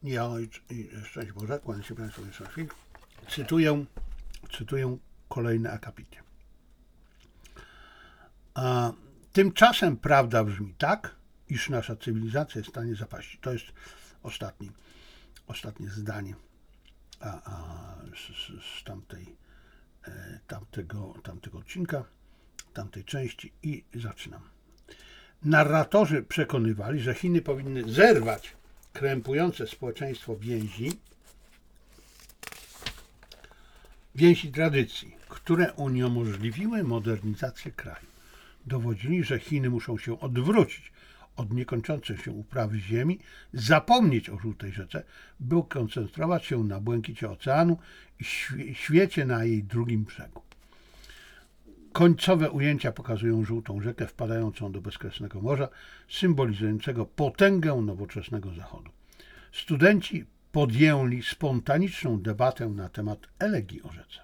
Ja, szczęść Boże, kłaniam się Państwu jeszcze chwilę. Cytuję kolejne akapity. Tymczasem prawda brzmi tak, iż nasza cywilizacja jest w stanie zapaści. To jest ostatnie zdanie z tamtego odcinka, tamtej części i zaczynam. Narratorzy przekonywali, że Chiny powinny zerwać krępujące społeczeństwo więzi tradycji, które uniemożliwiły modernizację kraju. Dowodzili, że Chiny muszą się odwrócić od niekończącej się uprawy ziemi, zapomnieć o Żółtej Rzece, by koncentrować się na błękicie oceanu i świecie na jej drugim brzegu. Końcowe ujęcia pokazują Żółtą Rzekę wpadającą do bezkresnego morza, symbolizującego potęgę nowoczesnego Zachodu. Studenci podjęli spontaniczną debatę na temat elegii o rzece.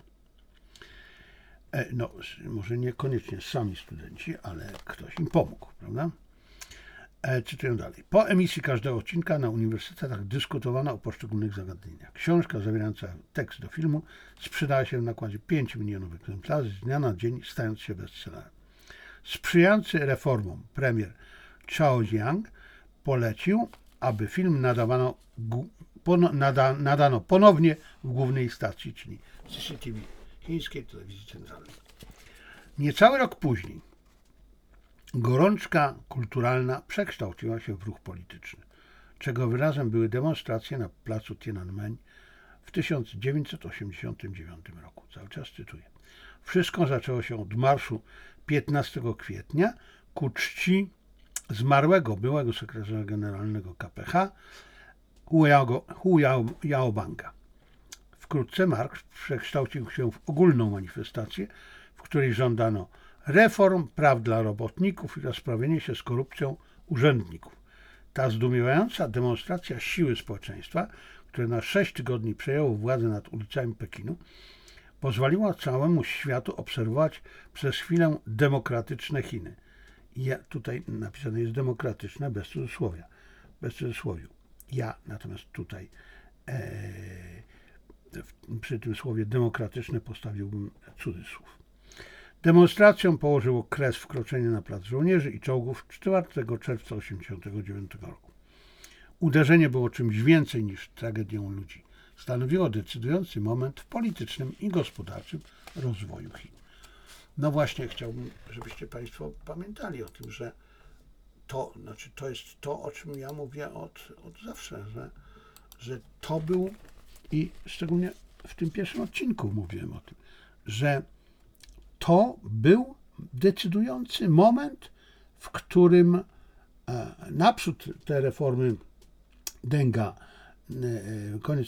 No, może niekoniecznie sami studenci, ale ktoś im pomógł, prawda? Cytuję dalej. Po emisji każdego odcinka na uniwersytetach dyskutowano o poszczególnych zagadnieniach. Książka zawierająca tekst do filmu sprzedała się w nakładzie 5 milionów egzemplarzy z dnia na dzień, stając się bestsellerem. Sprzyjający reformom premier Chao Jiang polecił, aby film nadano ponownie w głównej stacji, czyli CCTV, chińskiej telewizji centralnej. Niecały rok później gorączka kulturalna przekształciła się w ruch polityczny, czego wyrazem były demonstracje na placu Tiananmen w 1989 roku. Cały czas cytuję. Wszystko zaczęło się od marszu 15 kwietnia ku czci zmarłego byłego sekretarza generalnego KPH Hu Yaobanga. Wkrótce marsz przekształcił się w ogólną manifestację, w której żądano reform, praw dla robotników i rozprawienia się z korupcją urzędników. Ta zdumiewająca demonstracja siły społeczeństwa, które na 6 tygodni przejęło władzę nad ulicami Pekinu, pozwoliła całemu światu obserwować przez chwilę demokratyczne Chiny. Tutaj napisane jest demokratyczne bez cudzysłowiu. Ja natomiast tutaj przy tym słowie demokratyczne postawiłbym cudzysłów. Demonstracjom położyło kres wkroczenie na plac żołnierzy i czołgów 4 czerwca 1989 roku. Uderzenie było czymś więcej niż tragedią ludzi. Stanowiło decydujący moment w politycznym i gospodarczym rozwoju Chin. No właśnie, chciałbym, żebyście Państwo pamiętali o tym, że to jest to, o czym ja mówię od zawsze, że to był, i szczególnie w tym pierwszym odcinku mówiłem o tym, że to był decydujący moment, w którym naprzód te reformy Denga, koniec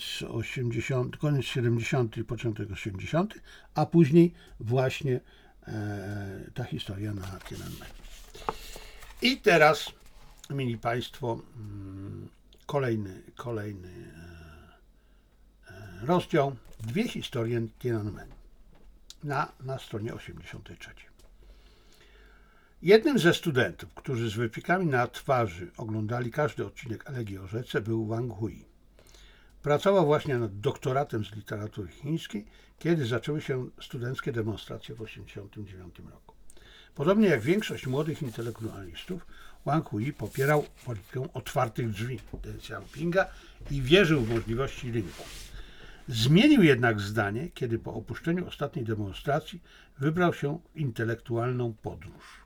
70. i początek 80., a później właśnie ta historia na Tiananmen. I teraz, mili Państwo, kolejny rozdział, 2 historie Tiananmen na stronie 83. Jednym ze studentów, którzy z wypiekami na twarzy oglądali każdy odcinek Elegii o Rzece, był Wang Hui. Pracował właśnie nad doktoratem z literatury chińskiej, kiedy zaczęły się studenckie demonstracje w 1989 roku. Podobnie jak większość młodych intelektualistów, Wang Hui popierał politykę otwartych drzwi Deng Xiaopinga i wierzył w możliwości rynku. Zmienił jednak zdanie, kiedy po opuszczeniu ostatniej demonstracji wybrał się w intelektualną podróż.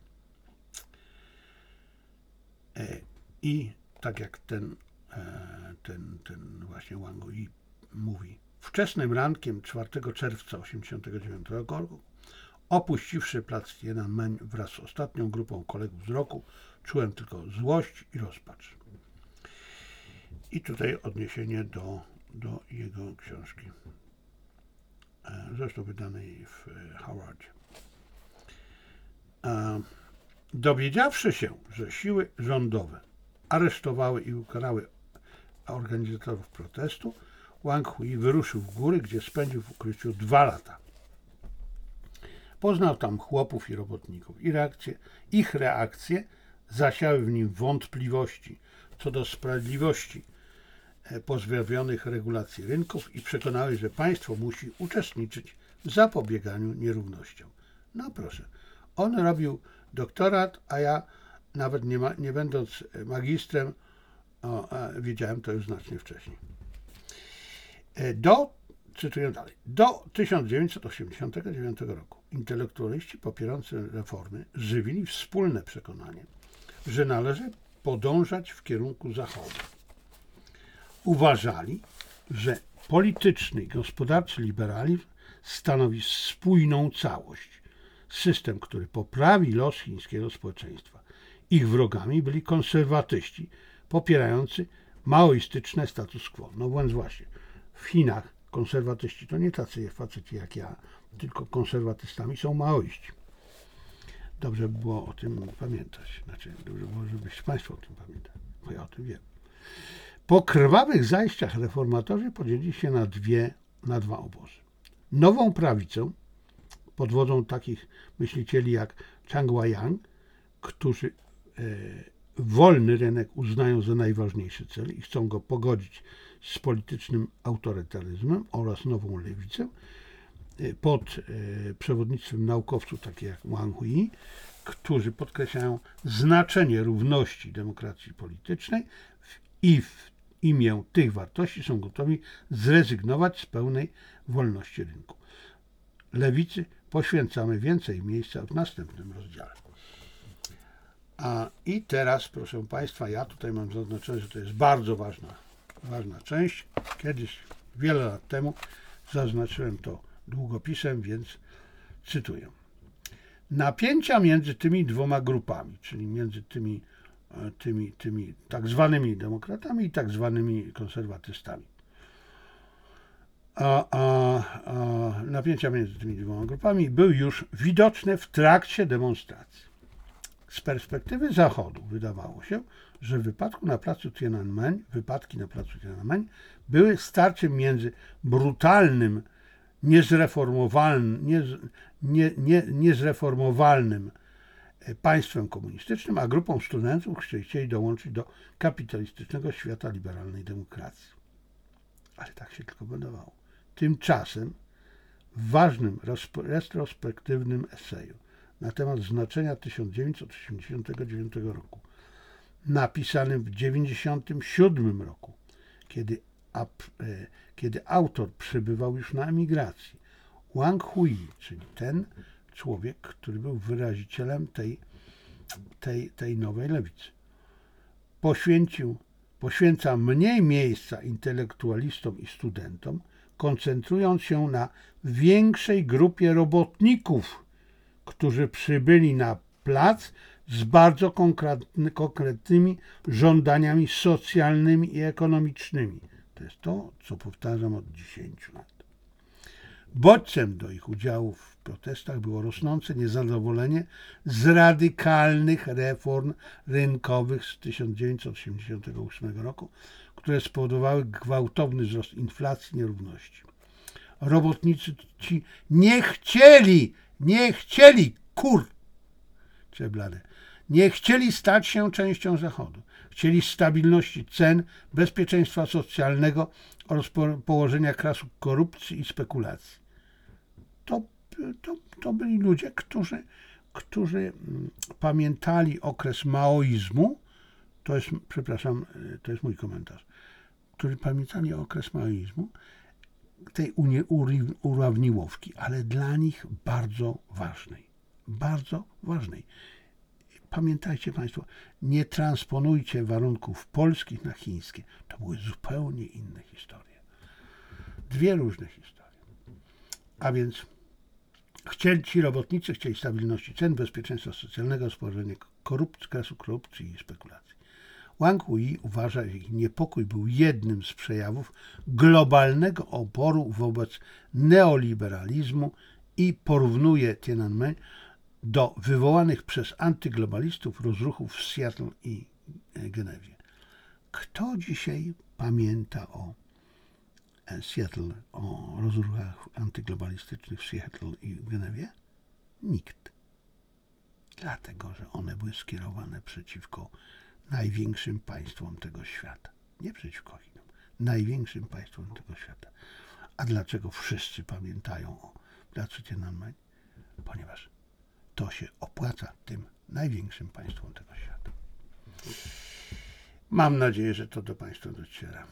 I tak jak ten właśnie Wang Hui mówi, wczesnym rankiem 4 czerwca 1989 roku, opuściwszy plac Tiananmen wraz z ostatnią grupą kolegów z roku, czułem tylko złość i rozpacz. I tutaj odniesienie do jego książki, zresztą wydanej w Harvardzie. Dowiedziawszy się, że siły rządowe aresztowały i ukarały organizatorów protestu, Wang Hui wyruszył w góry, gdzie spędził w ukryciu 2 lata. Poznał tam chłopów i robotników. Ich reakcje zasiały w nim wątpliwości co do sprawiedliwości pozbawionych regulacji rynków i przekonały, że państwo musi uczestniczyć w zapobieganiu nierównościom. No proszę, on robił doktorat, a ja nawet nie będąc magistrem, wiedziałem to już znacznie wcześniej. Cytuję dalej, do 1989 roku intelektualiści popierający reformy żywili wspólne przekonanie, że należy podążać w kierunku Zachodu. Uważali, że polityczny i gospodarczy liberalizm stanowi spójną całość, system, który poprawi los chińskiego społeczeństwa. Ich wrogami byli konserwatyści popierający maoistyczne status quo. No więc właśnie, w Chinach konserwatyści to nie tacy faceci jak ja, tylko konserwatystami są maoiści. Dobrze by było o tym pamiętać. Znaczy, dobrze było, żebyście Państwo o tym pamiętali, bo ja o tym wiem. Po krwawych zajściach reformatorzy podzielili się na dwa obozy. Nową prawicę pod wodzą takich myślicieli jak Chang Wai-yang, którzy wolny rynek uznają za najważniejszy cel i chcą go pogodzić z politycznym autorytaryzmem, oraz nową lewicę pod przewodnictwem naukowców takich jak Wang Hui, którzy podkreślają znaczenie równości demokracji politycznej i w imię tych wartości są gotowi zrezygnować z pełnej wolności rynku. Lewicy poświęcamy więcej miejsca w następnym rozdziale. I teraz, proszę Państwa, ja tutaj mam zaznaczone, że to jest bardzo ważna część. Kiedyś, wiele lat temu, zaznaczyłem to długopisem, więc cytuję. Napięcia między tymi dwoma grupami, czyli między tymi tak zwanymi demokratami i tak zwanymi konserwatystami. Napięcia między tymi dwoma grupami były już widoczne w trakcie demonstracji. Z perspektywy Zachodu wydawało się, że wypadki na placu Tiananmen były starciem między brutalnym, niezreformowalnym państwem komunistycznym, a grupą studentów, którzy chcieli dołączyć do kapitalistycznego świata liberalnej demokracji. Ale tak się tylko wydawało. Tymczasem w ważnym, retrospektywnym eseju na temat znaczenia 1989 roku, napisanym w 1997 roku, kiedy autor przebywał już na emigracji, Wang Hui, czyli ten człowiek, który był wyrazicielem tej nowej lewicy, poświęca mniej miejsca intelektualistom i studentom, koncentrując się na większej grupie robotników, którzy przybyli na plac z bardzo konkretnymi żądaniami socjalnymi i ekonomicznymi. To jest to, co powtarzam od 10 lat. Bodźcem do ich udziału w protestach było rosnące niezadowolenie z radykalnych reform rynkowych z 1988 roku, które spowodowały gwałtowny wzrost inflacji i nierówności. Robotnicy ci nie chcieli stać się częścią Zachodu. Chcieli stabilności cen, bezpieczeństwa socjalnego oraz położenia krasu korupcji i spekulacji. To byli ludzie, którzy pamiętali okres maoizmu, to jest mój komentarz, którzy pamiętali okres maoizmu, tej urawniłowki, ale dla nich bardzo ważnej. Pamiętajcie Państwo, nie transponujcie warunków polskich na chińskie. To były zupełnie inne historie. Dwie różne historie. A więc ci robotnicy chcieli stabilności cen, bezpieczeństwa socjalnego, spowodzenia krasu korupcji i spekulacji. Wang Hui uważa, że ich niepokój był jednym z przejawów globalnego oporu wobec neoliberalizmu i porównuje Tiananmen do wywołanych przez antyglobalistów rozruchów w Seattle i Genewie. Kto dzisiaj pamięta o Seattle, o rozruchach antyglobalistycznych w Seattle i w Genewie? Nikt. Dlatego, że one były skierowane przeciwko największym państwom tego świata. Nie przeciwko Chinom, największym państwem tego świata. A dlaczego wszyscy pamiętają o placu Tiananmen? Ponieważ to się opłaca tym największym państwom tego świata. Mam nadzieję, że to do Państwa dociera.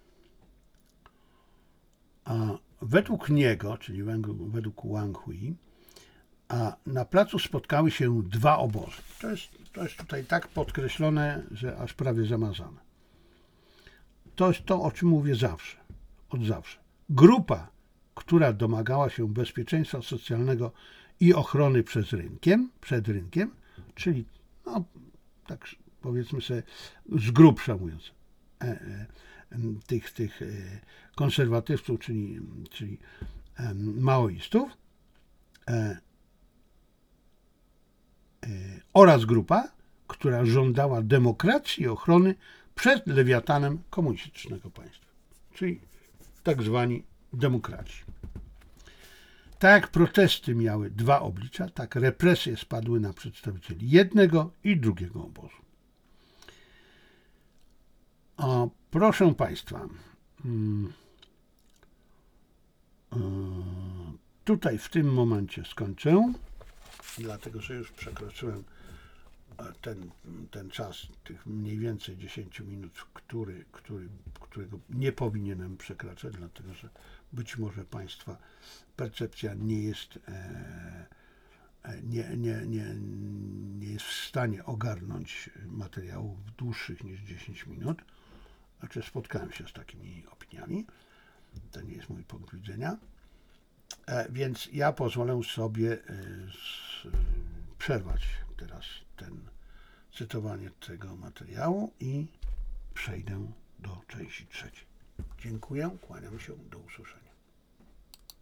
A według niego, czyli według Wang Hui, a na placu spotkały się dwa obozy. To jest tutaj tak podkreślone, że aż prawie zamazane. To jest to, o czym mówię zawsze, od zawsze. Grupa, która domagała się bezpieczeństwa socjalnego i ochrony przed rynkiem, czyli no, tak powiedzmy sobie z grubsza mówiąc, tych konserwatywców, czyli maoistów, oraz grupa, która żądała demokracji i ochrony przed lewiatanem komunistycznego państwa, czyli tak zwani demokraci. Tak jak protesty miały dwa oblicza, tak represje spadły na przedstawicieli jednego i drugiego obozu. Proszę Państwa, tutaj w tym momencie skończę, dlatego że już przekroczyłem ten czas, tych mniej więcej 10 minut, którego nie powinienem przekraczać, dlatego że być może Państwa percepcja nie jest jest w stanie ogarnąć materiałów dłuższych niż 10 minut. Znaczy spotkałem się z takimi opiniami. To nie jest mój punkt widzenia. Więc ja pozwolę sobie przerwać teraz cytowanie tego materiału i przejdę do części trzeciej. Dziękuję, kłaniam się, do usłyszenia.